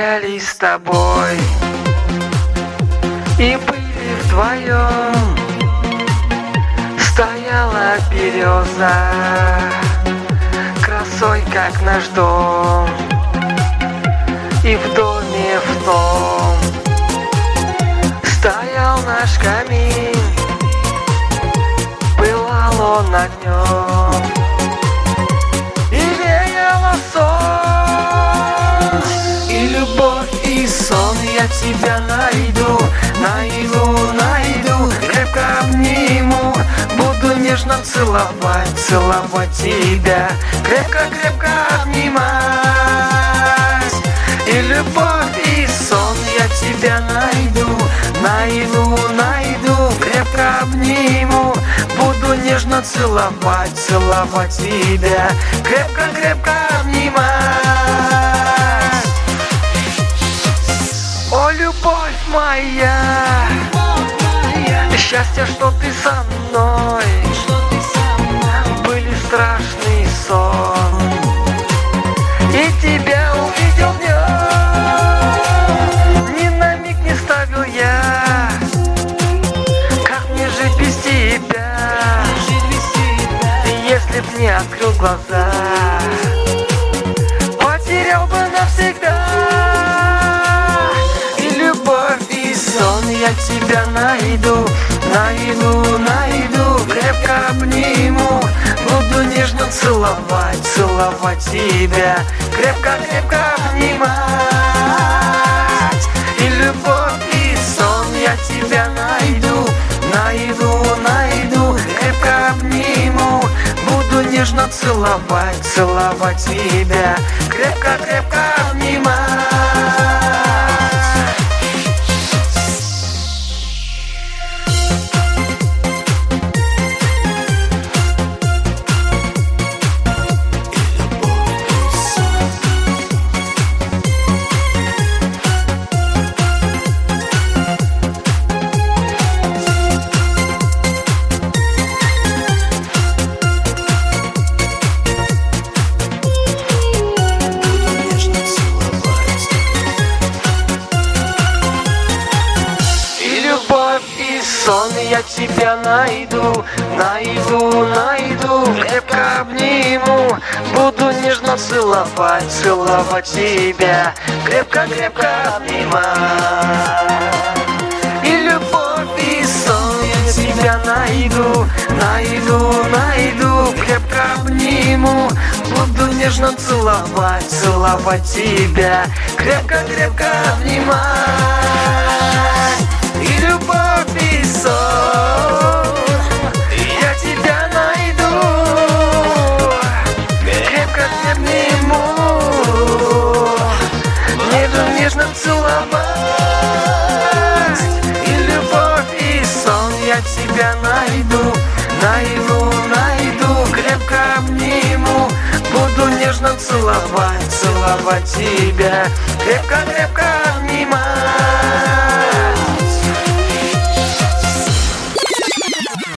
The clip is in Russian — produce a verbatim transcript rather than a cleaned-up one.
гуляли с тобой и были вдвоем. Стояла береза красой, как наш дом, и в доме в том стоял наш камин, пылал он огнем, и веяло сон, и любовь, и сон. Я тебя найду, найду, найду, крепко обниму, буду нежно целовать, целовать тебя, крепко-крепко обнимать. И любовь, и сон. Я тебя найду, найду, найду, крепко обниму, буду нежно целовать, целовать тебя, крепко-крепко обнимать. О, любовь моя, счастье, что ты со мной, были страшный сон, и тебя увидел днем, ни на миг не ставил я, как мне жить без тебя, если б не открыл глаза, потерял бы навсегда. И любовь, и сон. Я тебя найду, найду, найду, крепко обниму, буду нежно целовать, целовать тебя, крепко-крепко обнимать. И любовь, и сон. Я тебя найду, найду, найду, крепко обниму, буду нежно целовать, целовать тебя, крепко-крепко обнимать. Сон. Я тебя найду, найду, найду, крепко обниму, буду нежно целовать, целовать тебя, крепко-крепко обнимать. И любовь, и сон. Я тебя найду, найду, найду, крепко обниму, буду нежно целовать, целовать тебя, крепко-крепко обнимать. И любовь, и сон. Я тебя найду, крепко обниму, нежно, нежно целовать. И любовь, и сон. Я тебя найду, найду, найду, крепко обниму, буду нежно целовать, целовать тебя, крепко-крепко обнимать.